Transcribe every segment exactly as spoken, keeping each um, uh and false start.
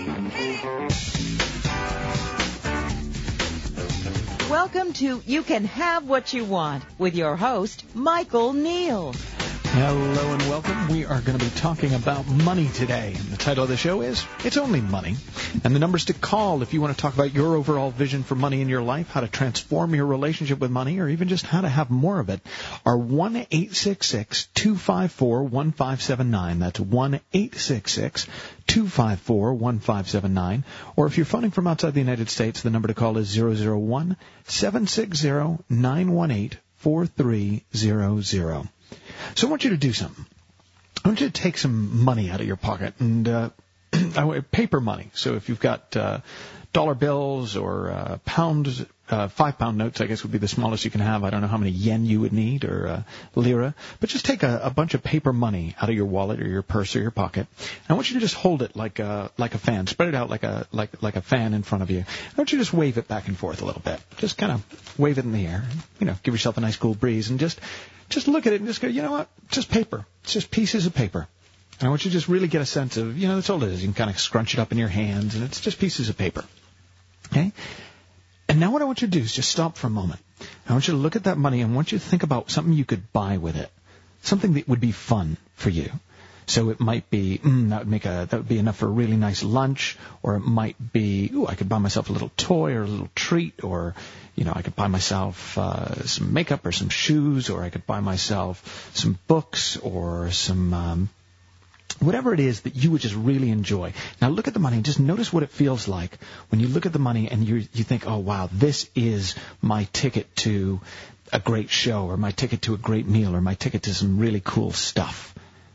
Welcome to You Can Have What You Want with your host, Michael Neal. Hello and welcome. We are going to be talking about money today. And the title of the show is It's Only Money. And the numbers to call if you want to talk about your overall vision for money in your life, how to transform your relationship with money, or even just how to have more of it, are one eight six six, two five four, one five seven nine. That's one eight six six, two five four, one five seven nine. Or if you're phoning from outside the United States, the number to call is zero zero one, seven six zero, nine one eight, four three zero zero. So I want you to do something. I want you to take some money out of your pocket, and uh, paper money. So if you've got uh, dollar bills or uh, pounds, uh, five-pound notes, I guess would be the smallest you can have. I don't know how many yen you would need, or uh, lira. But just take a, a bunch of paper money out of your wallet or your purse or your pocket. And I want you to just hold it like a like a fan. Spread it out like a like like a fan in front of you. I want you to just wave it back and forth a little bit. Just kind of wave it in the air. You know, give yourself a nice cool breeze, and just just look at it and just go, you know what? Just paper. It's just pieces of paper. And I want you to just really get a sense of, you know, that's all it is. You can kind of scrunch it up in your hands, and it's just pieces of paper. Okay? And now what I want you to do is just stop for a moment. I want you to look at that money, and I want you to think about something you could buy with it, something that would be fun for you. So it might be, mm, that would make a, that would be enough for a really nice lunch, or it might be, ooh, I could buy myself a little toy or a little treat, or, you know, I could buy myself uh, some makeup or some shoes, or I could buy myself some books or some, um, whatever it is that you would just really enjoy. Now look at the money and just notice what it feels like when you look at the money and you you think, oh, wow, this is my ticket to a great show, or my ticket to a great meal, or my ticket to some really cool stuff.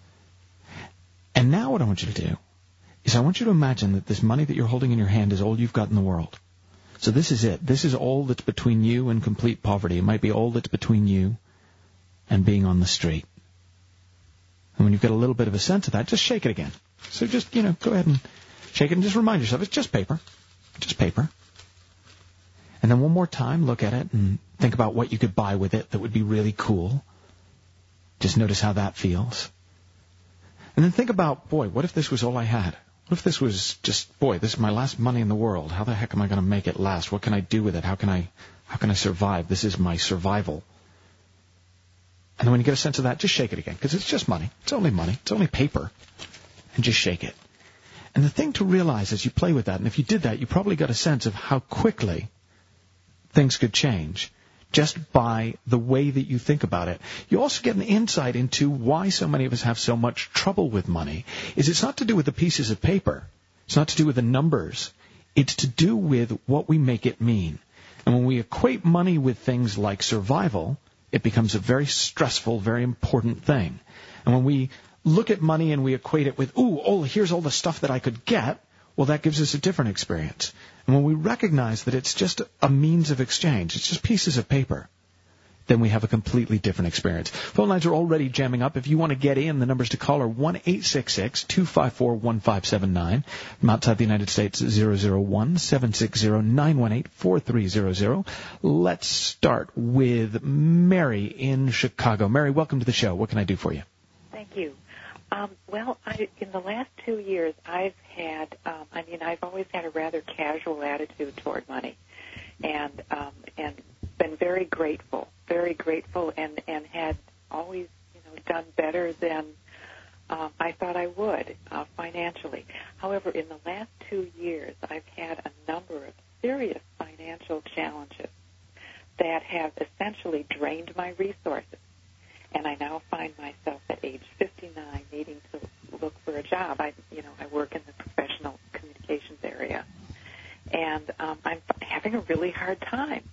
And now what I want you to do is I want you to imagine that this money that you're holding in your hand is all you've got in the world. So this is it. This is all that's between you and complete poverty. It might be all that's between you and being on the street. And when you've got a little bit of a sense of that, just shake it again. So just, you know, go ahead and shake it and just remind yourself it's just paper. Just paper. And then one more time, look at it and think about what you could buy with it that would be really cool. Just notice how that feels. And then think about, boy, what if this was all I had? What if this was just, boy, this is my last money in the world. How the heck am I going to make it last? What can I do with it? How can I, how can I survive? This is my survival. And then when you get a sense of that, just shake it again, because it's just money. It's only money. It's only paper. And just shake it. And the thing to realize as you play with that, and if you did that, you probably got a sense of how quickly things could change just by the way that you think about it. You also get an insight into why so many of us have so much trouble with money. Is it's not to do with the pieces of paper. It's not to do with the numbers. It's to do with what we make it mean. And when we equate money with things like survival, it becomes a very stressful, very important thing. And when we look at money and we equate it with, ooh, oh, here's all the stuff that I could get, well, that gives us a different experience. And when we recognize that it's just a means of exchange, it's just pieces of paper, then we have a completely different experience. Phone lines are already jamming up. If you want to get in, the numbers to call are one eight six six, two five four, one five seven nine. From outside the United States, zero zero one, seven six zero, nine one eight, four three zero zero. Let's start with Mary in Chicago. Mary, welcome to the show. What can I do for you? Thank you. Um, well, I, in the last two years, I've had, um, I mean, I've always had a rather casual attitude toward money, and um, and been very grateful, very grateful, and, and had always, you know, done better than um, I thought I would uh, financially. However, in the last two years, I've had a number of serious financial challenges that have essentially drained my resources. And I now find myself at age fifty-nine needing to look for a job. I, you know, I work in the professional communications area, and um, I'm having a really hard time.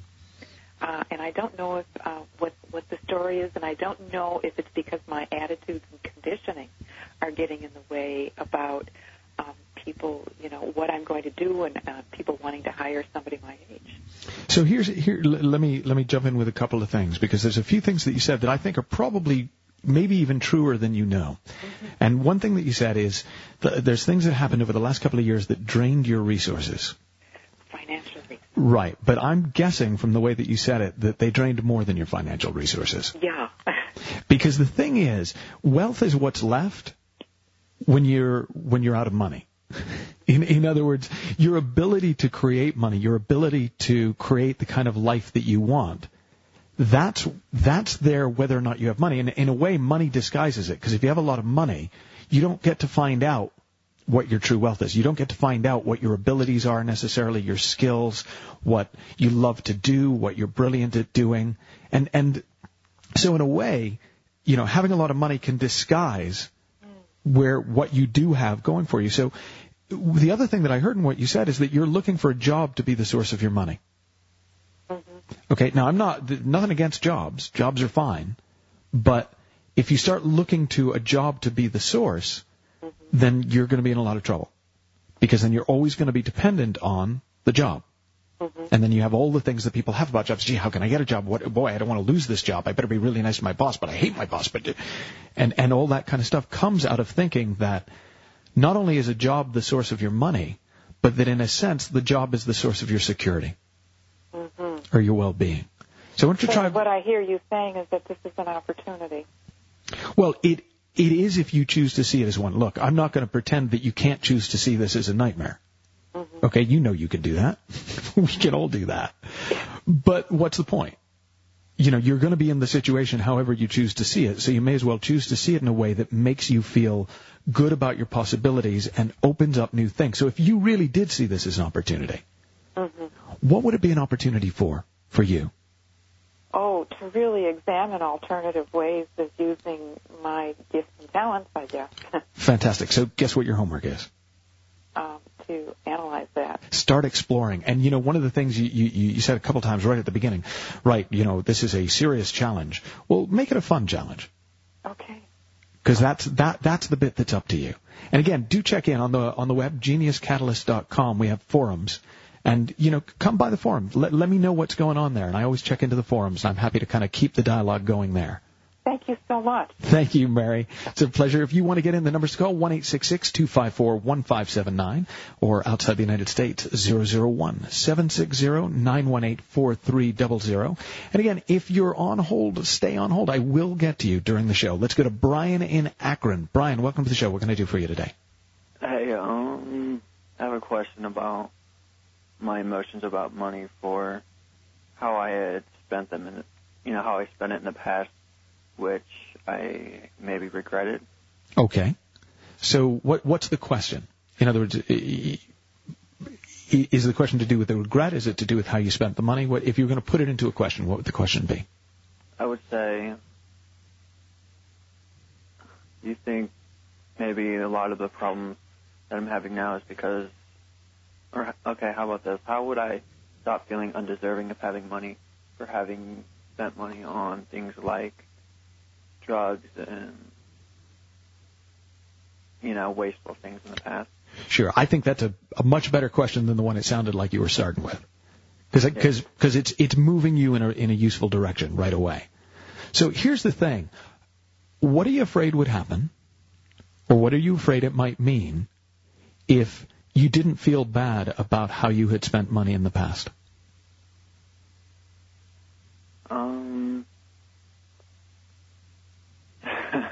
Uh, and I don't know if uh, what what the story is, and I don't know if it's because my attitudes and conditioning are getting in the way about um, people, you know, what I'm going to do, and uh, people wanting to hire somebody my age. So here's here. Let me let me jump in with a couple of things, because there's a few things that you said that I think are probably maybe even truer than you know. Mm-hmm. And one thing that you said is th- there's things that happened over the last couple of years that drained your resources. Financially. Right, but I'm guessing from the way that you said it that they drained more than your financial resources. Yeah. Because the thing is, wealth is what's left when you're when you're out of money. In, in other words, your ability to create money, your ability to create the kind of life that you want, that's that's there whether or not you have money. And in a way, money disguises it, because if you have a lot of money, you don't get to find out what your true wealth is. You don't get to find out what your abilities are necessarily, your skills, what you love to do, what you're brilliant at doing. And and so in a way, you know, having a lot of money can disguise where what you do have going for you. So the other thing that I heard in what you said is that you're looking for a job to be the source of your money. Mm-hmm. Okay, now I'm not, nothing against jobs. Jobs are fine. But if you start looking to a job to be the source, mm-hmm. then you're going to be in a lot of trouble. Because then you're always going to be dependent on the job. Mm-hmm. And then you have all the things that people have about jobs. Gee, how can I get a job? What, boy, I don't want to lose this job. I better be really nice to my boss, but I hate my boss. But and and all that kind of stuff comes out of thinking that not only is a job the source of your money, but that in a sense the job is the source of your security mm-hmm. or your well-being. So why don't you so try? What I hear you saying is that this is an opportunity. Well, it it is if you choose to see it as one. Look, I'm not going to pretend that you can't choose to see this as a nightmare. Mm-hmm. Okay, you know you can do that. We can all do that. But what's the point? You know, you're going to be in the situation however you choose to see it, so you may as well choose to see it in a way that makes you feel good about your possibilities and opens up new things. So if you really did see this as an opportunity, mm-hmm. what would it be an opportunity for, for you? Oh, to really examine alternative ways of using my gifts and talents, I guess. Fantastic. So guess what your homework is? Um, to analyze that. Start exploring. And, you know, one of the things you, you, you said a couple times right at the beginning, right, you know, this is a serious challenge. Well, make it a fun challenge. Okay. Because that's, that, that's the bit that's up to you. And again, do check in on the, on the web, genius catalyst dot com. We have forums. And, you know, come by the forum. Let, let me know what's going on there. And I always check into the forums, and I'm happy to kind of keep the dialogue going there. Thank you so much. Thank you, Mary. It's a pleasure. If you want to get in, the number's to call, one eight six six, two five four, one five seven nine, or outside the United States, zero zero one, seven six zero, nine one eight, four three zero zero. And again, if you're on hold, stay on hold. I will get to you during the show. Let's go to Brian in Akron. Brian, welcome to the show. What can I do for you today? Hey, um, I have a question about my emotions about money, for how I had spent them, in, you know, how I spent it in the past, which I maybe regretted. Okay. So what what's the question? In other words, is the question to do with the regret? Is it to do with how you spent the money? What, if you were going to put it into a question, what would the question be? I would say, you think maybe a lot of the problems that I'm having now is because, or okay, how about this? How would I stop feeling undeserving of having money for having spent money on things like drugs and, you know, wasteful things in the past? Sure. I think that's a, a much better question than the one it sounded like you were starting with. Because because yeah. because it's it's moving you in a in a useful direction right away. So here's the thing. What are you afraid would happen, or what are you afraid it might mean if you didn't feel bad about how you had spent money in the past? Um, I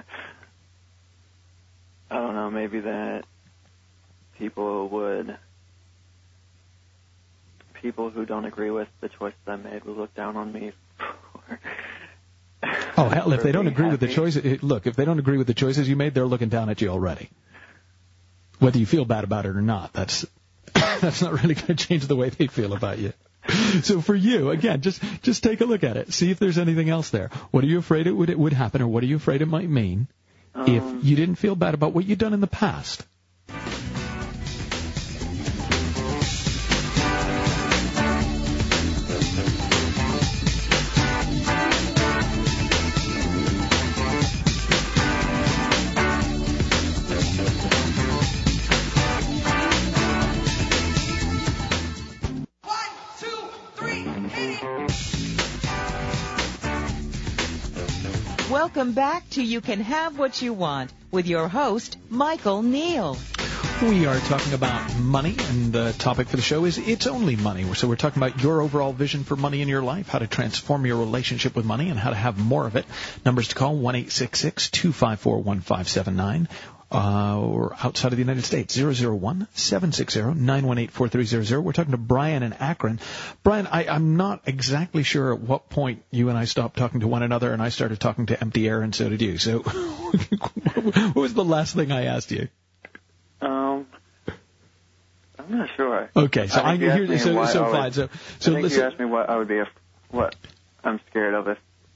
don't know, maybe that people would, people who don't agree with the choices I made would look down on me for... Oh, hell, if they don't agree happy. with the choices, look, if they don't agree with the choices you made, they're looking down at you already. Whether you feel bad about it or not, that's that's not really going to change the way they feel about you. So for you, again, just just take a look at it. See if there's anything else there. What are you afraid it would it would happen, or what are you afraid it might mean um, if you didn't feel bad about what you'd done in the past? Welcome back to You Can Have What You Want with your host, Michael Neal. We are talking about money, and the topic for the show is It's Only Money. So we're talking about your overall vision for money in your life, how to transform your relationship with money, and how to have more of it. Numbers to call, one eight six six, two five four, one five seven nine. uh, or outside of the United States, zero zero one, seven six zero, nine one eight, four three zero zero. We're talking to Brian in Akron. Brian, I, I'm not exactly sure at what point you and I stopped talking to one another and I started talking to empty air, and so did you. So what was the last thing I asked you? Um, I'm not sure. Okay, so I, I here, so, so I fine. would, So, so I think listen. You asked me what I would be, af- what I'm scared of if.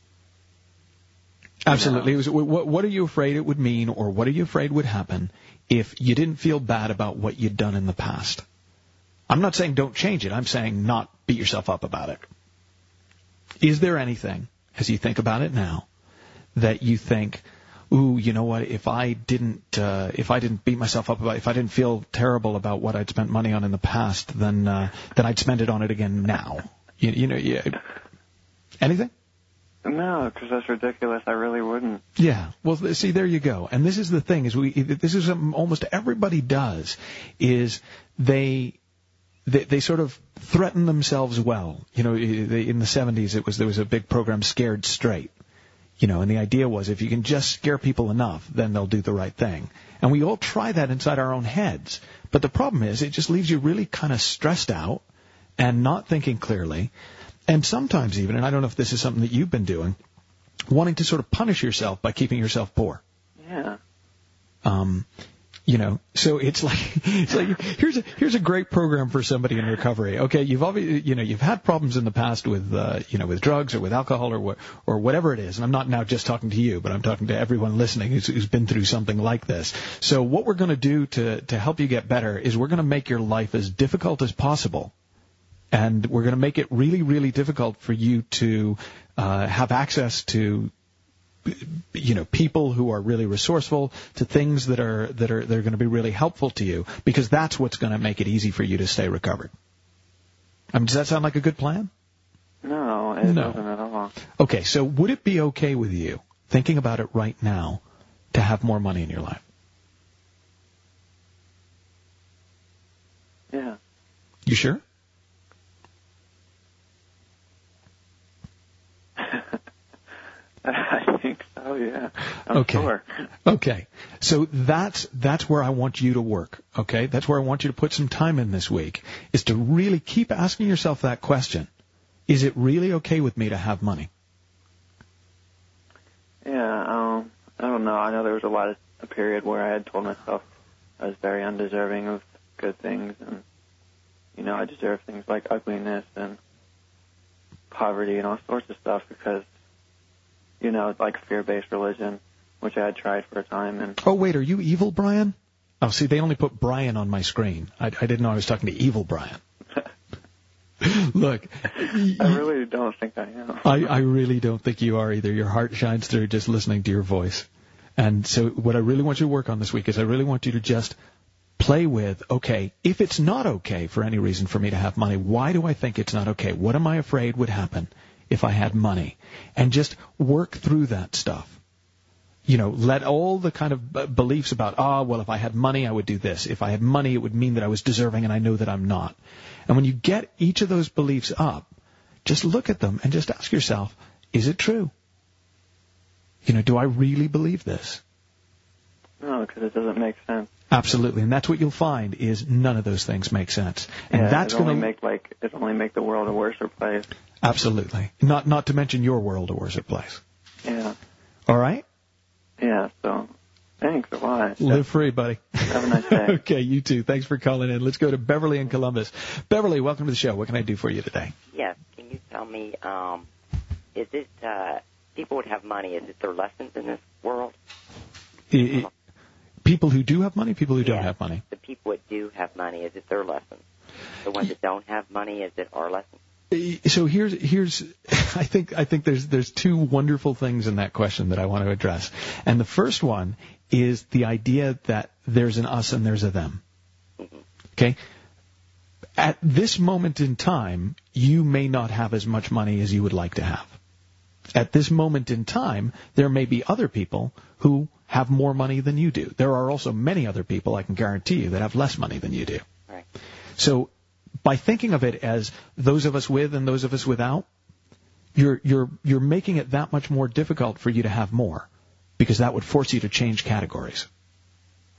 Absolutely. It was, what, what are you afraid it would mean, or what are you afraid would happen if you didn't feel bad about what you'd done in the past? I'm not saying don't change it. I'm saying not beat yourself up about it. Is there anything, as you think about it now, that you think, ooh, you know what, if I didn't, uh, if I didn't beat myself up about, if I didn't feel terrible about what I'd spent money on in the past, then, uh, then I'd spend it on it again now. You, you know, yeah. Anything? No, because that's ridiculous. I really wouldn't. Yeah. Well, see, there you go. And this is the thing: is we this is something almost everybody does, is they they, they sort of threaten themselves well. You know, they, in the seventies, it was there was a big program, Scared Straight. You know, and the idea was if you can just scare people enough, then they'll do the right thing. And we all try that inside our own heads. But the problem is, it just leaves you really kind of stressed out and not thinking clearly. And sometimes even, and I don't know if this is something that you've been doing, wanting to sort of punish yourself by keeping yourself poor. Yeah. Um, you know, so it's like it's like here's a here's a great program for somebody in recovery. Okay, you've obviously you know you've had problems in the past with uh, you know with drugs or with alcohol or what or whatever it is. And I'm not now just talking to you, but I'm talking to everyone listening who's, who's been through something like this. So what we're going to do to to help you get better is we're going to make your life as difficult as possible. And we're going to make it really, really difficult for you to uh, have access to, you know, people who are really resourceful, to things that are that are that are going to be really helpful to you, because that's what's going to make it easy for you to stay recovered. I mean, does that sound like a good plan? No, it no. doesn't at all. Okay, so would it be okay with you, thinking about it right now, to have more money in your life? Yeah. You sure? I think so, yeah. I'm okay. sure. Okay. So that's that's where I want you to work, okay? That's where I want you to put some time in this week, is to really keep asking yourself that question. Is it really okay with me to have money? Yeah, um, I don't know. I know there was a lot of a period where I had told myself I was very undeserving of good things, and, you know, I deserve things like ugliness and poverty and all sorts of stuff because, you know, like fear-based religion, which I had tried for a time. And oh, wait, are you evil, Brian? Oh, see, they only put Brian on my screen. I, I didn't know I was talking to evil Brian. Look. I really don't think I am. I, I really don't think you are either. Your heart shines through just listening to your voice. And so what I really want you to work on this week is I really want you to just play with, okay, if it's not okay for any reason for me to have money, why do I think it's not okay? What am I afraid would happen if I had money? And just work through that stuff. You know, let all the kind of b- beliefs about, ah, well, if I had money, I would do this. If I had money, it would mean that I was deserving, and I know that I'm not. And when you get each of those beliefs up, just look at them and just ask yourself, is it true? You know, do I really believe this? No, because it doesn't make sense. Absolutely, and that's what you'll find is none of those things make sense, and yeah, that's going to make like it only make the world a worse place. Absolutely, not not to mention your world a worse place. Yeah. All right. Yeah. So, thanks a lot. Live free, buddy. Have a nice day. Okay, you too. Thanks for calling in. Let's go to Beverly in Columbus. Beverly, welcome to the show. What can I do for you today? Yes. Can you tell me, um, is it uh, people would have money? Is it their lessons in this world? It, it, people who do have money, people who yes, don't have money. The people that do have money, is it their lessons? The ones that don't have money, is it our lessons? So here's here's I think I think there's there's two wonderful things in that question that I want to address. And the first one is the idea that there's an us and there's a them. Mm-hmm. Okay? At this moment in time, you may not have as much money as you would like to have. At this moment in time, there may be other people who have more money than you do. There are also many other people, I can guarantee you, that have less money than you do. Right. So by thinking of it as those of us with and those of us without, you're you're you're making it that much more difficult for you to have more, because that would force you to change categories.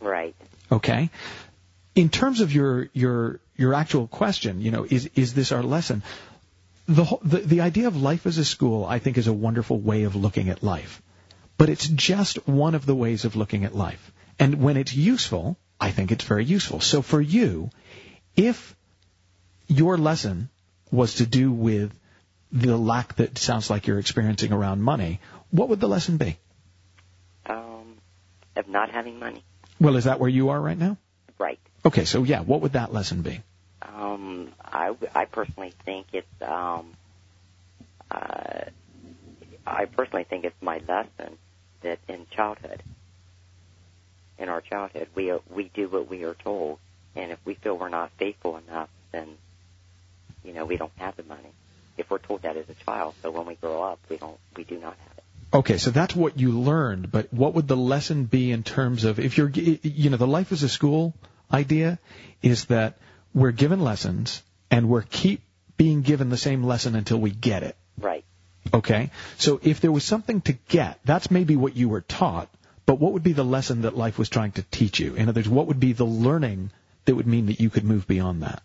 Right. Okay? In terms of your your your actual question, you know, is is this our lesson? The, whole, the the idea of life as a school, I think, is a wonderful way of looking at life. But it's just one of the ways of looking at life. And when it's useful, I think it's very useful. So for you, if your lesson was to do with the lack that sounds like you're experiencing around money, what would the lesson be? Um, of not having money. Well, is that where you are right now? Right. Okay, so yeah, what would that lesson be? Um, I, I personally think it's, um, uh, I personally think it's my lesson that in childhood, in our childhood, we are, we do what we are told, and if we feel we're not faithful enough, then, you know, we don't have the money. If we're told that as a child, so when we grow up, we don't, we do not have it. Okay, so that's what you learned, but what would the lesson be in terms of, if you're, you know, the life as a school idea is that we're given lessons, and we're keep being given the same lesson until we get it. Right. Okay? So if there was something to get, that's maybe what you were taught, but what would be the lesson that life was trying to teach you? In other words, what would be the learning that would mean that you could move beyond that?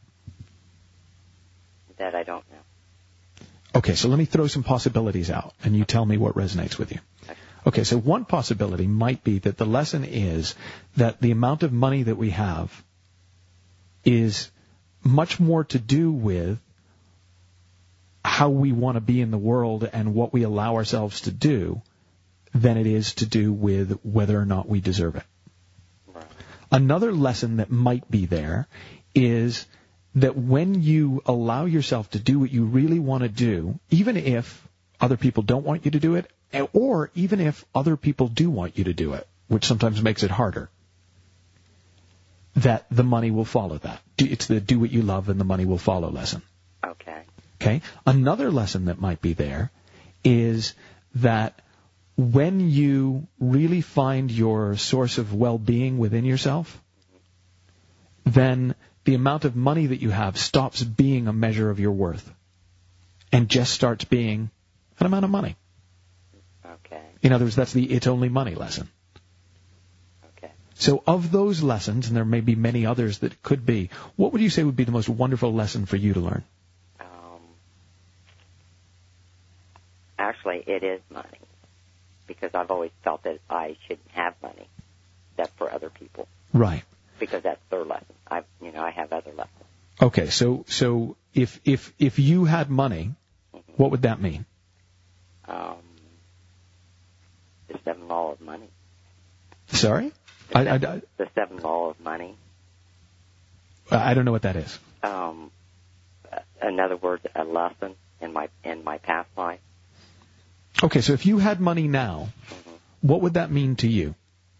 That I don't know. Okay, so let me throw some possibilities out, and you tell me what resonates with you. Okay, so one possibility might be that the lesson is that the amount of money that we have is much more to do with how we want to be in the world and what we allow ourselves to do than it is to do with whether or not we deserve it. Right. Another lesson that might be there is that when you allow yourself to do what you really want to do, even if other people don't want you to do it, or even if other people do want you to do it, which sometimes makes it harder, that the money will follow that. It's the do what you love and the money will follow lesson. Okay. Okay? Another lesson that might be there is that when you really find your source of well-being within yourself, then the amount of money that you have stops being a measure of your worth and just starts being an amount of money. Okay. In other words, that's the it's only money lesson. Okay. So of those lessons, and there may be many others that it could be, what would you say would be the most wonderful lesson for you to learn? Um, actually, it is money, because I've always felt that I shouldn't have money. That's for other people. Right. Because that's their lesson. I, you know, I have other lessons. Okay, so so if if if you had money, mm-hmm. what would that mean? Um, the seven law of money. Sorry? The I, seven, I, I, the seven law of money. I don't know what that is. Um, in other words, a lesson in my in my past life. Okay, so if you had money now, mm-hmm. what would that mean to you?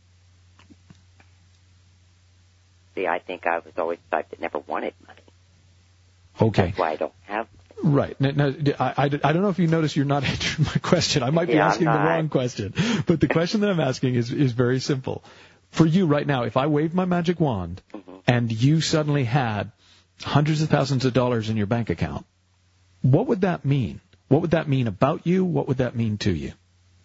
See, I think I was always the type that never wanted money. Okay. That's why I don't have money. Right. Now, now, I, I, I don't know if you notice you're not answering my question. I might be yeah, asking the wrong question. But the question that I'm asking is, is very simple. For you right now, if I waved my magic wand mm-hmm. and you suddenly had hundreds of thousands of dollars in your bank account, what would that mean? What would that mean about you? What would that mean to you?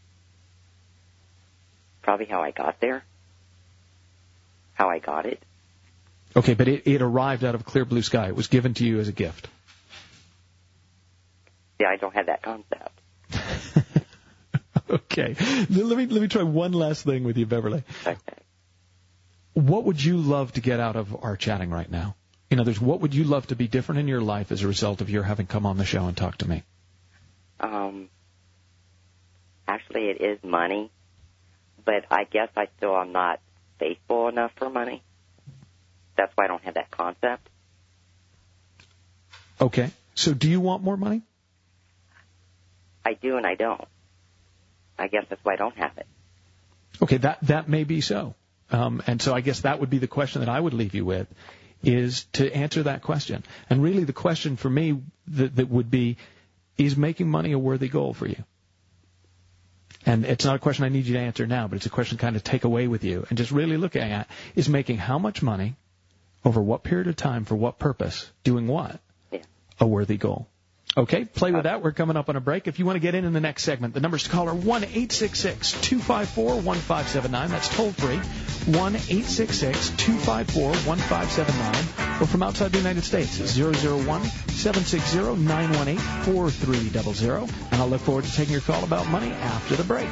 Probably how I got there. How I got it. Okay, but it, it arrived out of clear blue sky. It was given to you as a gift. Yeah, I don't have that concept. Okay. Let me let me try one last thing with you, Beverly. Okay. What would you love to get out of our chatting right now? In other words, what would you love to be different in your life as a result of your having come on the show and talked to me? Um, actually, it is money, but I guess I still am not faithful enough for money. That's why I don't have that concept. Okay. So do you want more money? I do and I don't. I guess that's why I don't have it. Okay, that, that may be so. Um, and so I guess that would be the question that I would leave you with, is to answer that question. And really the question for me that, that would be, is making money a worthy goal for you? And it's not a question I need you to answer now, but it's a question to kind of take away with you and just really looking at, is making how much money, over what period of time, for what purpose, doing what, yeah. a worthy goal? Okay, play with that. We're coming up on a break. If you want to get in in the next segment, the numbers to call are one eight six six, two five four, one five seven nine. That's toll free. one eight six six, two five four, one five seven nine. Or from outside the United States, zero zero one, seven six zero, nine one eight, four three zero zero. And I'll look forward to taking your call about money after the break.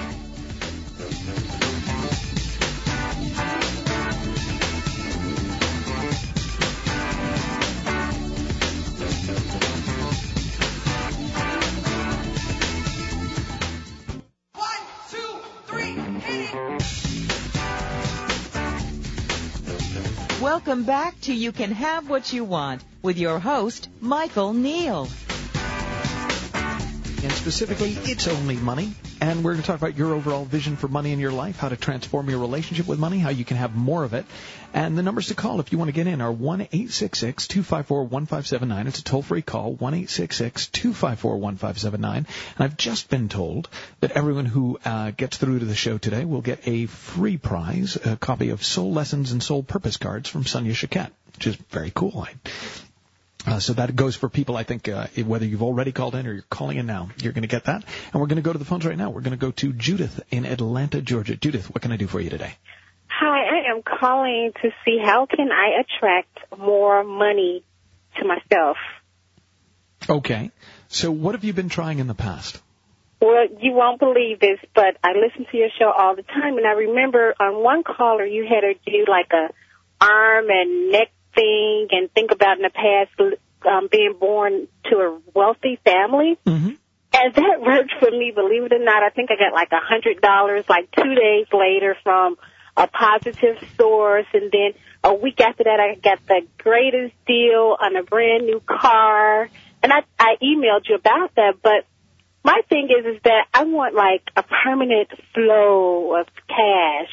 Welcome back to You Can Have What You Want with your host, Michael Neal. And specifically, it's only money. And we're going to talk about your overall vision for money in your life, how to transform your relationship with money, how you can have more of it. And the numbers to call if you want to get in are one eight six six, two five four, one five seven nine. It's a toll-free call, one eight six six, two five four, one five seven nine. And I've just been told that everyone who uh, gets through to the show today will get a free prize, a copy of Soul Lessons and Soul Purpose cards from Sonia Choquette, which is very cool. I Uh, so that goes for people, I think, uh, whether you've already called in or you're calling in now, you're going to get that. And we're going to go to the phones right now. We're going to go to Judith in Atlanta, Georgia. Judith, what can I do for you today? Hi, I am calling to see how can I attract more money to myself. Okay. So what have you been trying in the past? Well, you won't believe this, but I listen to your show all the time, and I remember on one caller you had her do like a arm and neck thing and think about in the past um, being born to a wealthy family. Mm-hmm. And that worked for me, believe it or not. I think I got like a hundred dollars like two days later from a positive source. And then a week after that, I got the greatest deal on a brand new car. And I, I emailed you about that. But my thing is, is that I want like a permanent flow of cash.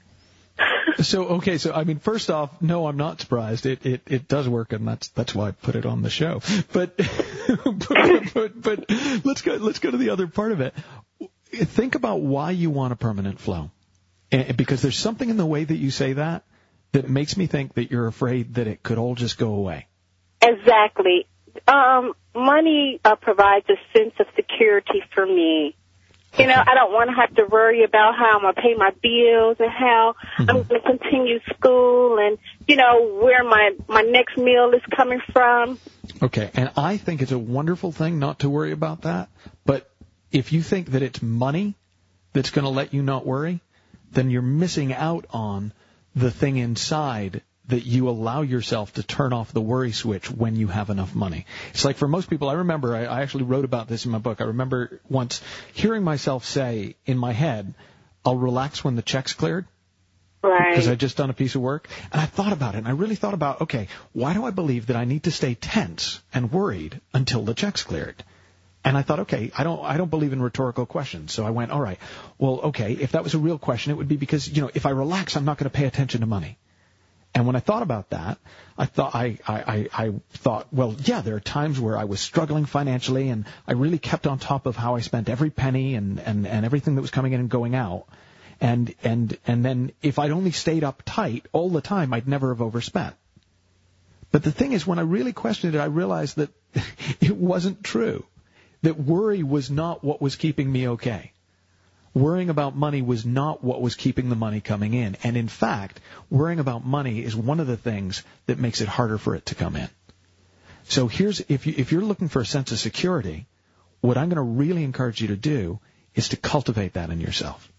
So, okay, so, I mean, first off, no, I'm not surprised. It, it, it does work, and that's, that's why I put it on the show. But, but, but, but let's go, let's go to the other part of it. Think about why you want a permanent flow. And, because there's something in the way that you say that that makes me think that you're afraid that it could all just go away. Exactly. Um, money uh, provides a sense of security for me. You know, I don't want to have to worry about how I'm going to pay my bills and how mm-hmm. I'm going to continue school and, you know, where my, my next meal is coming from. Okay, and I think it's a wonderful thing not to worry about that. But if you think that it's money that's going to let you not worry, then you're missing out on the thing inside that you allow yourself to turn off the worry switch when you have enough money. It's like for most people, I remember, I, I actually wrote about this in my book. I remember once hearing myself say in my head, I'll relax when the check's cleared. Right. Because I'd just done a piece of work. And I thought about it, and I really thought about, okay, why do I believe that I need to stay tense and worried until the check's cleared? And I thought, okay, I don't I don't believe in rhetorical questions. So I went, all right, well, okay, if that was a real question, it would be because, you know, if I relax, I'm not going to pay attention to money. And when I thought about that, I thought I, I, I thought, well, yeah, there are times where I was struggling financially, and I really kept on top of how I spent every penny and, and, and everything that was coming in and going out. And and and then if I'd only stayed uptight all the time, I'd never have overspent. But the thing is, when I really questioned it, I realized that it wasn't true. That worry was not what was keeping me okay. Worrying about money was not what was keeping the money coming in. And in fact, worrying about money is one of the things that makes it harder for it to come in. So here's, if you, if you're looking for a sense of security, what I'm going to really encourage you to do is to cultivate that in yourself.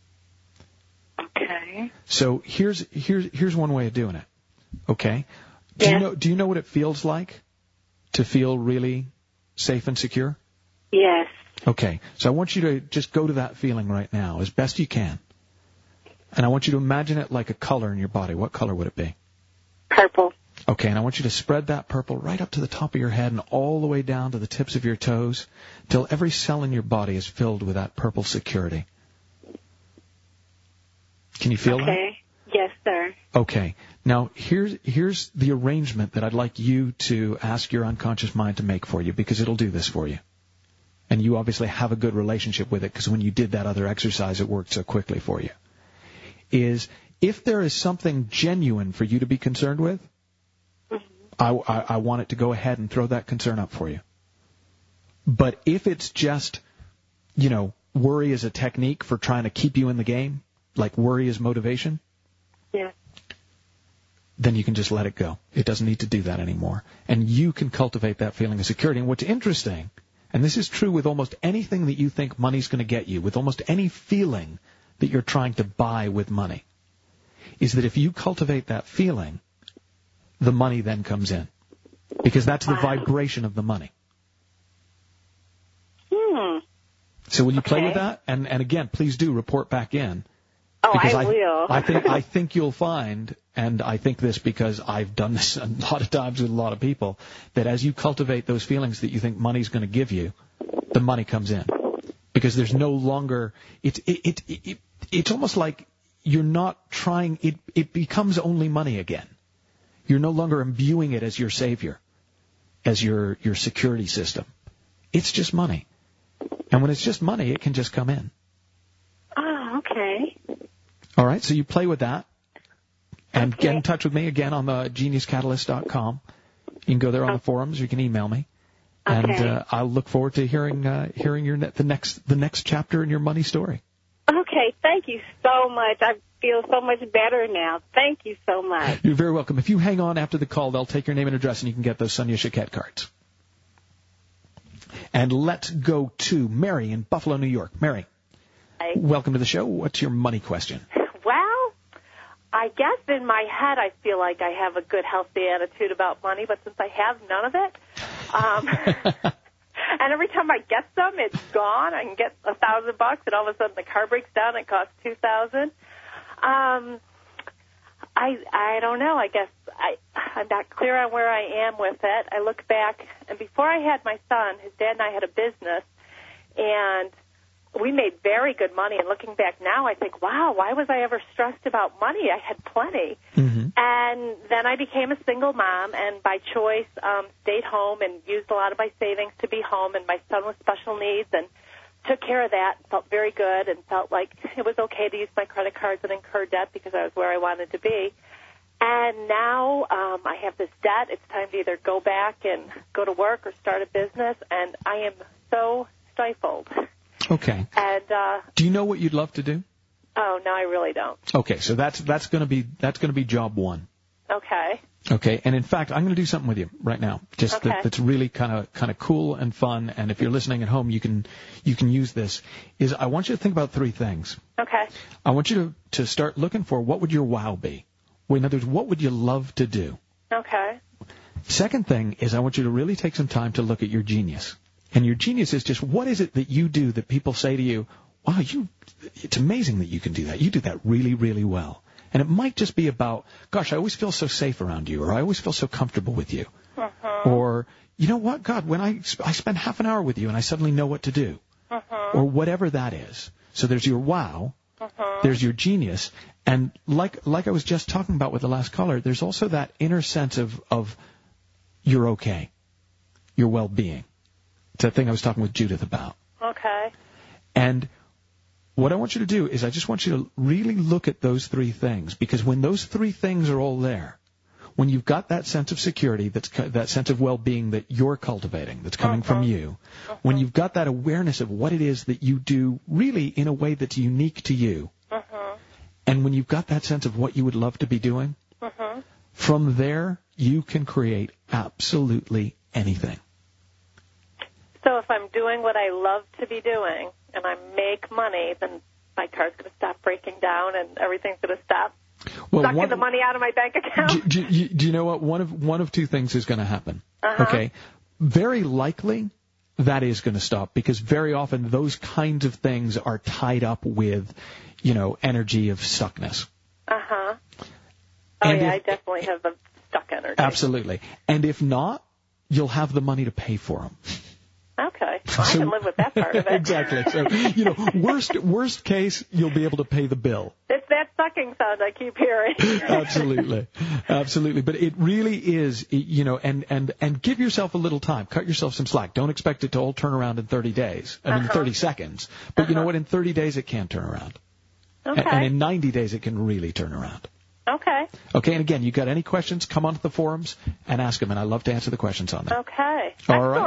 Okay. So here's, here's, here's one way of doing it. Okay? Do Yeah. you know, do you know what it feels like to feel really safe and secure? Yes. Okay, so I want you to just go to that feeling right now as best you can. And I want you to imagine it like a color in your body. What color would it be? Purple. Okay, and I want you to spread that purple right up to the top of your head and all the way down to the tips of your toes till every cell in your body is filled with that purple security. Can you feel okay. that? Okay. Yes, sir. Okay. Now, here's here's the arrangement that I'd like you to ask your unconscious mind to make for you, because it'll do this for you. And you obviously have a good relationship with it, because when you did that other exercise, it worked so quickly for you. Is if there is something genuine for you to be concerned with, mm-hmm. I, I, I want it to go ahead and throw that concern up for you. But if it's just, you know, worry is a technique for trying to keep you in the game, like worry is motivation, yeah, then you can just let it go. It doesn't need to do that anymore. And you can cultivate that feeling of security. And what's interesting, and this is true with almost anything that you think money's going to get you, with almost any feeling that you're trying to buy with money, is that if you cultivate that feeling, the money then comes in. Because that's the vibration of the money. Hmm. So will you play Okay. with that? And and again, please do report back in. Oh, Because I, I will. I think I think you'll find, and I think this because I've done this a lot of times with a lot of people, that as you cultivate those feelings that you think money's going to give you, the money comes in. Because there's no longer it's it, it, it, it it's almost like you're not trying it it becomes only money again. You're no longer imbuing it as your savior, as your your security system. It's just money. And when it's just money, it can just come in. Oh, okay. All right, so you play with that. And Okay. get in touch with me again on the genius catalyst dot com. You can go there on the forums. You can email me. And Okay. uh, I'll look forward to hearing uh, hearing your ne- the next the next chapter in your money story. Okay, thank you so much. I feel so much better now. Thank you so much. You're very welcome. If you hang on after the call, they'll take your name and address, and you can get those Sonia Choquette cards. And let's go to Mary in Buffalo, New York. Mary, Hi. welcome to the show. What's your money question? Well, I guess in my head I feel like I have a good, healthy attitude about money, but since I have none of it, um, and every time I get some, it's gone. I can get a thousand bucks, and all of a sudden the car breaks down and it costs two thousand. Um, I I don't know. I guess I I'm not clear on where I am with it. I look back, and before I had my son, his dad and I had a business, and we made very good money. And looking back now, I think, wow, why was I ever stressed about money? I had plenty. Mm-hmm. And then I became a single mom, and by choice um, stayed home and used a lot of my savings to be home. And my son with special needs, and took care of that, felt very good, and felt like it was okay to use my credit cards and incur debt because I was where I wanted to be. And now um, I have this debt. It's time to either go back and go to work or start a business, and I am so stifled. Okay. And uh, Do you know what you'd love to do? oh no, I really don't. Okay, so that's that's going to be that's going to be job one. Okay. Okay, and in fact, I'm going to do something with you right now. Just Okay. that, that's really kind of kind of cool and fun. And if you're listening at home, you can you can use this. Is I want you to think about three things. Okay. I want you to to start looking for what would your wow be. Well, in other words, what would you love to do? Okay. Second thing is I want you to really take some time to look at your genius. And your genius is just what is it that you do that people say to you, wow, you, it's amazing that you can do that. You do that really, really well. And it might just be about, gosh, I always feel so safe around you, or I always feel so comfortable with you. Uh-huh. Or, you know what, God, when I, I spend half an hour with you and I suddenly know what to do. Uh-huh. Or whatever that is. So there's your wow. Uh-huh. There's your genius. And like like I was just talking about with the last caller, there's also that inner sense of, of you're okay, your well-being. It's that thing I was talking with Judith about. Okay. And what I want you to do is I just want you to really look at those three things, because when those three things are all there, when you've got that sense of security, that's that sense of well-being that you're cultivating, that's coming Uh-huh. from you, when you've got that awareness of what it is that you do really in a way that's unique to you, Uh-huh. and when you've got that sense of what you would love to be doing, Uh-huh. from there you can create absolutely anything. So if I'm doing what I love to be doing and I make money, then my car's going to stop breaking down and everything's going to stop Well, sucking one- the money out of my bank account. do, do, do you know what? One of one of two things is going to happen. Uh-huh. Okay, very likely that is going to stop, because very often those kinds of things are tied up with, you know, energy of stuckness. Uh-huh. Oh, And yeah, if- I definitely have the stuck energy. Absolutely. And if not, you'll have the money to pay for them. Okay. Well, I So- can live with that part of it. Exactly. So, you know, worst worst case, you'll be able to pay the bill. It's that sucking sound I keep hearing. Absolutely. Absolutely. But it really is, you know, and, and, and give yourself a little time. Cut yourself some slack. Don't expect it to all turn around in thirty days. I mean, Uh-huh. thirty seconds. But you know Uh-huh. what? In thirty days, it can turn around. Okay. And, and in ninety days, it can really turn around. Okay. Okay. And again, you got any questions, come onto the forums and ask them. And I love to answer the questions on there. Okay. All right. Excellent.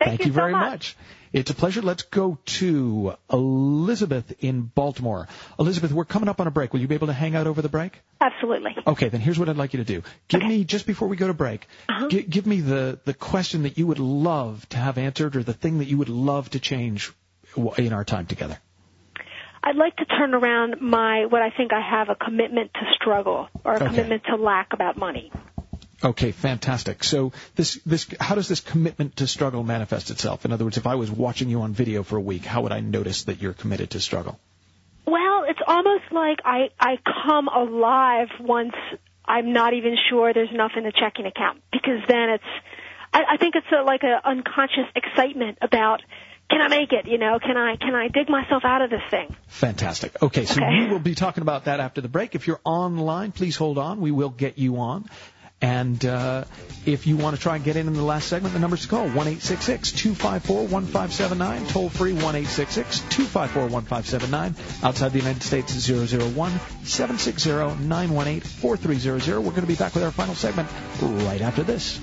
Thank, Thank you, you very so much. much. It's a pleasure. Let's go to Elizabeth in Baltimore. Elizabeth, we're coming up on a break. Will you be able to hang out over the break? Absolutely. Okay, then here's what I'd like you to do. Give Okay. me, just before we go to break, Uh-huh. gi- give me the, the question that you would love to have answered or the thing that you would love to change w- in our time together. I'd like to turn around my, what I think I have, a commitment to struggle or a Okay. commitment to lack about money. Okay, fantastic. So this, this, how does this commitment to struggle manifest itself? In other words, if I was watching you on video for a week, how would I notice that you're committed to struggle? Well, it's almost like I, I come alive once I'm not even sure there's enough in the checking account, because then it's, I, I think it's a, like an unconscious excitement about, can I make it? You know, can I, can I dig myself out of this thing? Fantastic. Okay, so Okay. we will be talking about that after the break. If you're online, please hold on. We will get you on. And uh, if you want to try and get in in the last segment, the number's to call, one eight six six, two five four, one five seven nine, toll free one eight six six, two five four, one five seven nine. Outside the United States, zero zero one, seven six zero, nine one eight, four three zero zero. We're going to be back with our final segment right after this.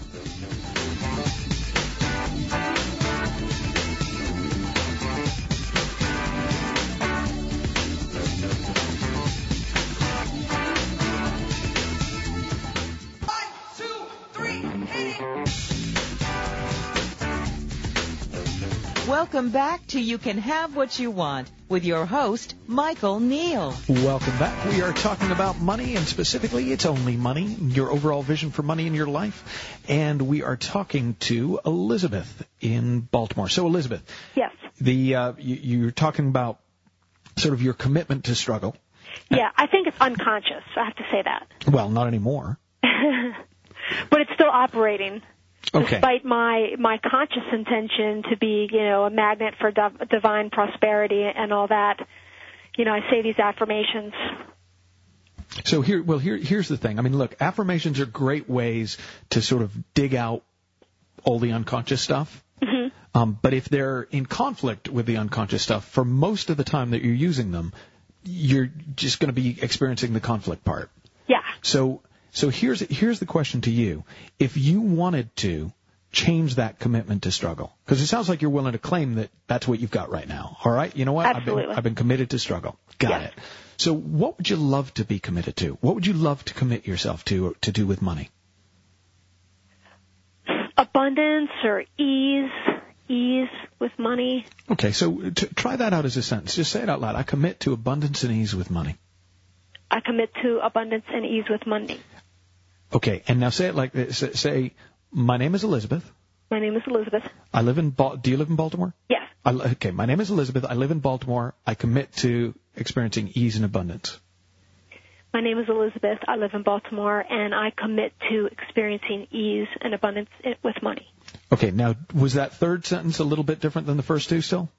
Welcome back to You Can Have What You Want with your host, Michael Neal. Welcome back. We are talking about money, and specifically, it's only money, your overall vision for money in your life. And we are talking to Elizabeth in Baltimore. So, Elizabeth, Yes. the uh, you, you're talking about sort of your commitment to struggle. Yeah, I think it's unconscious. I have to say that. Well, not anymore. But it's still operating. Okay. Despite my, my conscious intention to be, you know, a magnet for div- divine prosperity and all that, you know, I say these affirmations. So here, well, here, here's the thing. I mean, look, affirmations are great ways to sort of dig out all the unconscious stuff. Mm-hmm. Um, but if they're in conflict with the unconscious stuff, for most of the time that you're using them, you're just going to be experiencing the conflict part. Yeah. So, so here's here's the question to you: if you wanted to change that commitment to struggle, because it sounds like you're willing to claim that that's what you've got right now. All right, you know what? Absolutely. I've been, I've been committed to struggle. Got Yes. it. So, what would you love to be committed to? What would you love to commit yourself to to do with money? Abundance or ease, ease with money. Okay, so t- try that out as a sentence. Just say it out loud. I commit to abundance and ease with money. I commit to abundance and ease with money. Okay, and now say it like this. Say, my name is Elizabeth. My name is Elizabeth. I live in. Ba- Do you live in Baltimore? Yes. I, okay, my name is Elizabeth. I live in Baltimore. I commit to experiencing ease and abundance. My name is Elizabeth. I live in Baltimore, and I commit to experiencing ease and abundance with money. Okay, now, was that third sentence a little bit different than the first two still?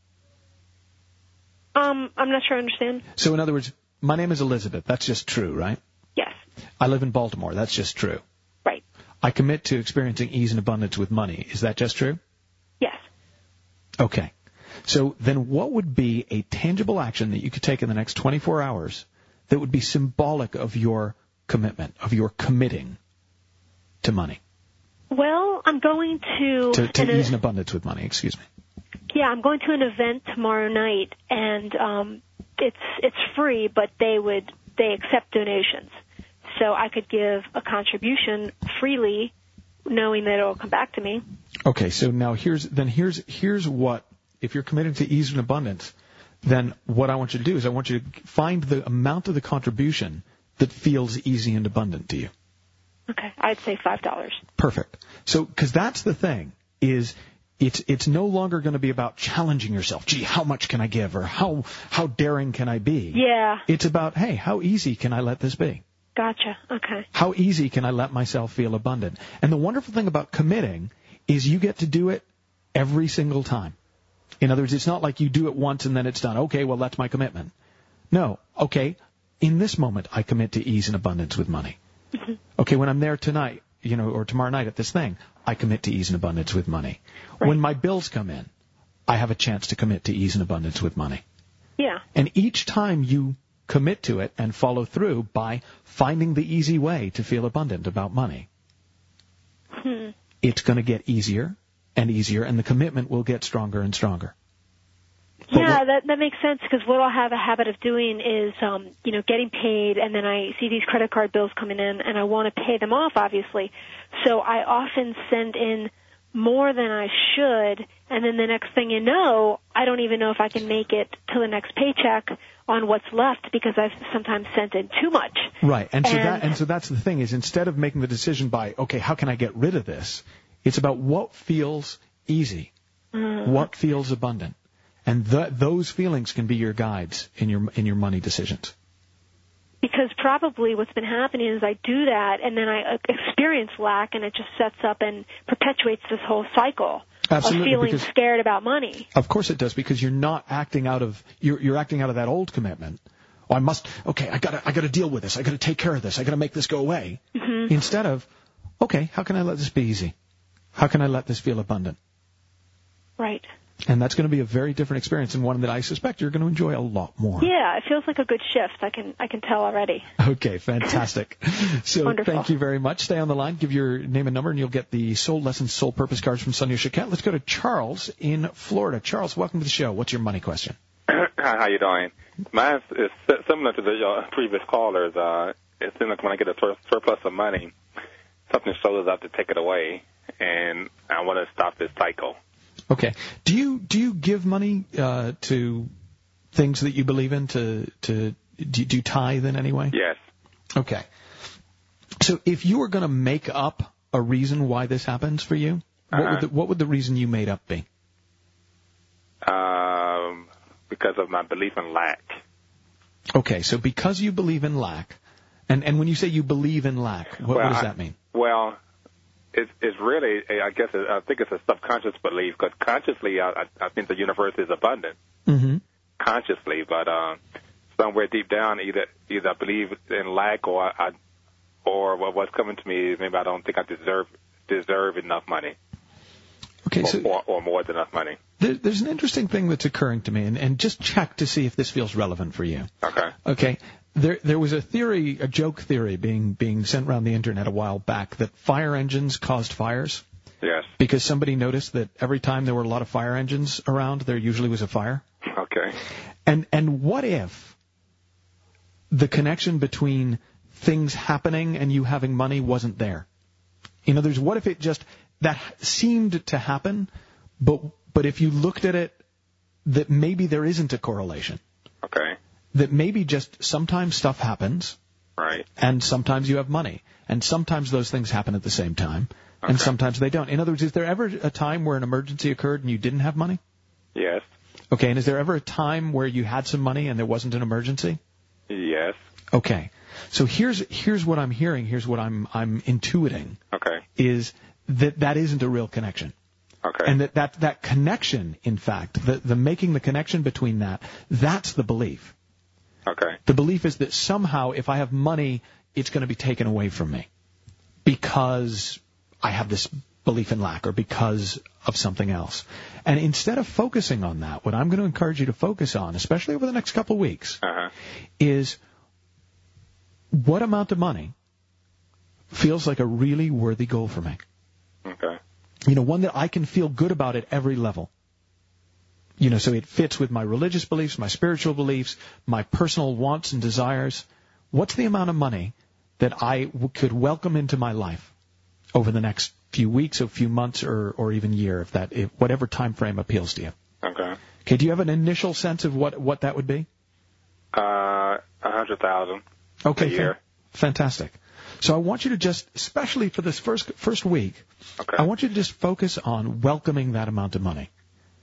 Um, I'm not sure I understand. So, in other words, my name is Elizabeth. That's just true, right? Yes. I live in Baltimore. That's just true. Right. I commit to experiencing ease and abundance with money. Is that just true? Yes. Okay. So then what would be a tangible action that you could take in the next twenty-four hours that would be symbolic of your commitment, of your committing to money? Well, I'm going to... To, to an, ease and abundance with money, excuse me. Yeah, I'm going to an event tomorrow night, and um, it's it's free, but they would they accept donations. So I could give a contribution freely, knowing that it will come back to me. Okay, so now here's then here's here's what, if you're committed to ease and abundance, then what I want you to do is I want you to find the amount of the contribution that feels easy and abundant to you. Okay, I'd say five dollars. Perfect. So, because that's the thing, is it's it's no longer going to be about challenging yourself. Gee, how much can I give, or how how daring can I be? Yeah. It's about, hey, how easy can I let this be? Gotcha. Okay. How easy can I let myself feel abundant? And the wonderful thing about committing is you get to do it every single time. In other words, it's not like you do it once and then it's done. Okay, well, that's my commitment. No. Okay, in this moment, I commit to ease and abundance with money. Mm-hmm. Okay, when I'm there tonight, you know, or tomorrow night at this thing, I commit to ease and abundance with money. Right. When my bills come in, I have a chance to commit to ease and abundance with money. Yeah. And each time you commit to it and follow through by finding the easy way to feel abundant about money, Hmm. it's going to get easier and easier, and the commitment will get stronger and stronger. But yeah, what, that that makes sense, because what I'll have a habit of doing is, um, you know, getting paid, and then I see these credit card bills coming in, and I want to pay them off, obviously. So I often send in more than I should, and then the next thing you know, I don't even know if I can make it to the next paycheck on what's left, because I've sometimes sent in too much. Right, and so And- that and so that's the thing, is instead of making the decision by, okay, how can I get rid of this, it's about what feels easy, Mm. what feels abundant, and th- those feelings can be your guides in your in your money decisions. Because probably what's been happening is I do that, and then I uh, experience lack, and it just sets up and perpetuates this whole cycle Absolutely, of feeling because- scared about money. Of course it does, because you're not acting out of you're you're acting out of that old commitment. Oh, I must. Okay, I gotta I gotta deal with this. I gotta take care of this. I gotta make this go away. Mm-hmm. Instead of, okay, how can I let this be easy? How can I let this feel abundant? Right. And that's going to be a very different experience, and one that I suspect you're going to enjoy a lot more. Yeah, it feels like a good shift. I can I can tell already. Okay, fantastic. So Wonderful. thank you very much. Stay on the line. Give your name and number, and you'll get the Soul Lessons, Soul Purpose cards from Sonia Choquette. Let's go to Charles in Florida. Charles, welcome to the show. What's your money question? Hi, how you doing? Mine is similar to the uh, previous callers. Uh, it seems like when I get a sur- surplus of money, something shows up to take it away, and I want to stop this cycle. Okay. Do you do you give money uh, to things that you believe in? To to do you, do you tithe in any way? Yes. Okay. So if you were going to make up a reason why this happens for you, what Uh-huh. would the, what would the reason you made up be? Um, because of my belief in lack. Okay. So because you believe in lack, and and when you say you believe in lack, what, well, what does I, that mean? Well, it's it's really, I guess, it, I think it's a subconscious belief, because consciously, I, I, I think the universe is abundant. Mm-hmm. Consciously, but uh, somewhere deep down, either either I believe in lack, or I, or what what's coming to me is maybe I don't think I deserve deserve enough money. Okay, or, so or, or more than enough money. there, there's an interesting thing that's occurring to me, and, and just check to see if this feels relevant for you. Okay. Okay. There, there was a theory, a joke theory, being being sent around the internet a while back that fire engines caused fires. Yes. Because somebody noticed that every time there were a lot of fire engines around, there usually was a fire. Okay. And and what if the connection between things happening and you having money wasn't there? In other words, what if it just that seemed to happen, but but if you looked at it, that maybe there isn't a correlation. Okay. That maybe just sometimes stuff happens, Right. and sometimes you have money, and sometimes those things happen at the same time, and Okay. sometimes they don't. In other words, is there ever a time where an emergency occurred and you didn't have money? Yes. Okay, and is there ever a time where you had some money and there wasn't an emergency? Yes. Okay. So here's here's what I'm hearing, here's what I'm I'm intuiting, Okay. is that that isn't a real connection. Okay. And that, that, that connection, in fact, the, the making the connection between that, that's the belief. Okay. The belief is that somehow if I have money, it's going to be taken away from me because I have this belief in lack or because of something else. And instead of focusing on that, what I'm going to encourage you to focus on, especially over the next couple of weeks, Uh-huh. is what amount of money feels like a really worthy goal for me. Okay. You know, one that I can feel good about at every level. You know, so it fits with my religious beliefs, my spiritual beliefs, my personal wants and desires. What's the amount of money that I w- could welcome into my life over the next few weeks, or few months, or, or even year, if that, if whatever time frame appeals to you? Okay. Okay, do you have an initial sense of what, what that would be? Uh, a hundred thousand. Okay, A year. fan- fantastic. So I want you to just, especially for this first first week, Okay. I want you to just focus on welcoming that amount of money.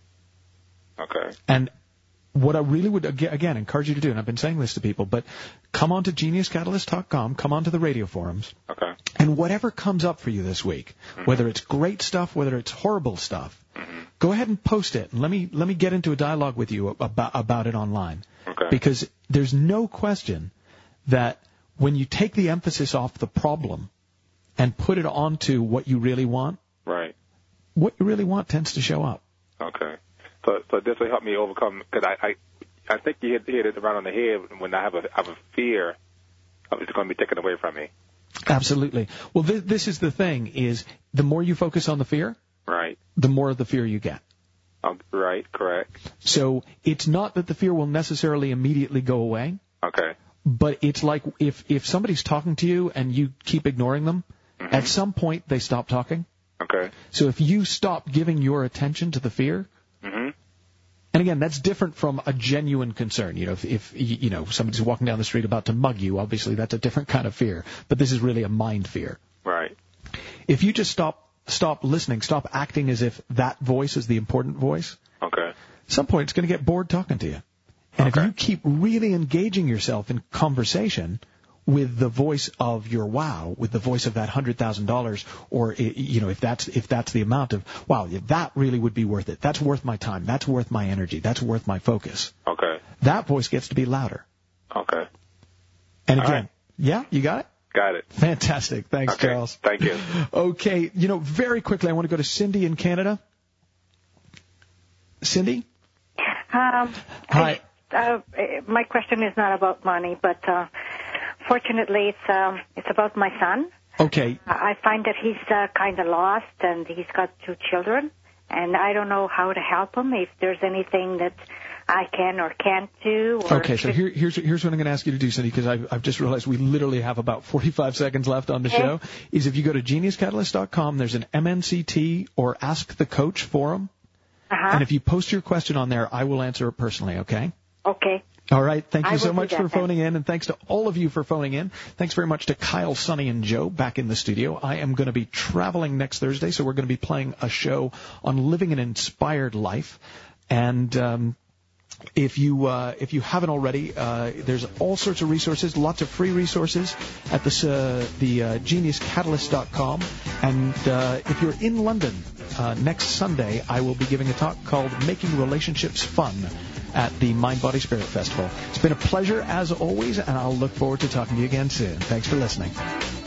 Okay. And what I really would, aga- again, encourage you to do, and I've been saying this to people, but come on to genius catalyst dot com, come on to the radio forums, Okay. and whatever comes up for you this week, Mm-hmm. whether it's great stuff, whether it's horrible stuff, Mm-hmm. go ahead and post it, and let me let me get into a dialogue with you about about it online. Okay. Because there's no question that when you take the emphasis off the problem and put it onto what you really want, Right. what you really want tends to show up. Okay. So, so this will help me overcome, because I, I, I think you hit, hit it around on the head when I have a, I have a fear of it's going to be taken away from me. Absolutely. Well, th- this is the thing: is the more you focus on the fear, Right. the more of the fear you get. Oh, right, correct. So it's not that the fear will necessarily immediately go away, Okay. but it's like if, if somebody's talking to you and you keep ignoring them, Mm-hmm. at some point they stop talking. Okay. So if you stop giving your attention to the fear, Mm-hmm. and again, that's different from a genuine concern. You know, if, if you know somebody's walking down the street about to mug you, obviously that's a different kind of fear. But this is really a mind fear. Right. If you just stop stop listening, stop acting as if that voice is the important voice, Okay. at some point it's going to get bored talking to you. And Okay. if you keep really engaging yourself in conversation with the voice of your wow, with the voice of that one hundred thousand dollars, or, you know, if that's if that's the amount of, wow, that really would be worth it. That's worth my time. That's worth my energy. That's worth my focus. Okay. That voice gets to be louder. Okay. And All again, right. yeah, you got it? Got it. Fantastic. Thanks, Okay. Charles. Thank you. Okay, you know, very quickly, I want to go to Cindy in Canada. Cindy? Um, Hi. I, uh, my question is not about money, but uh, fortunately, it's um, it's about my son. Okay. I find that he's uh, kind of lost, and he's got two children, and I don't know how to help him. If there's anything that I can or can't do. Or Okay, so here, here's here's what I'm going to ask you to do, Cindy, because I've, I've just realized we literally have about forty-five seconds left on the Okay. show. Is if you go to genius catalyst dot com, there's an M N C T or Ask the Coach forum, Uh-huh. and if you post your question on there, I will answer it personally. Okay. Okay. All right. Thank I you will so do much that for then. phoning in, and thanks to all of you for phoning in. Thanks very much to Kyle, Sonny, and Joe back in the studio. I am going to be traveling next Thursday, so we're going to be playing a show on living an inspired life. And um, if you uh, if you haven't already, uh, there's all sorts of resources, lots of free resources at this, uh, the uh, genius catalyst dot com. And uh, if you're in London uh, next Sunday, I will be giving a talk called Making Relationships Fun at the Mind, Body, Spirit Festival. It's been a pleasure as always, and I'll look forward to talking to you again soon. Thanks for listening.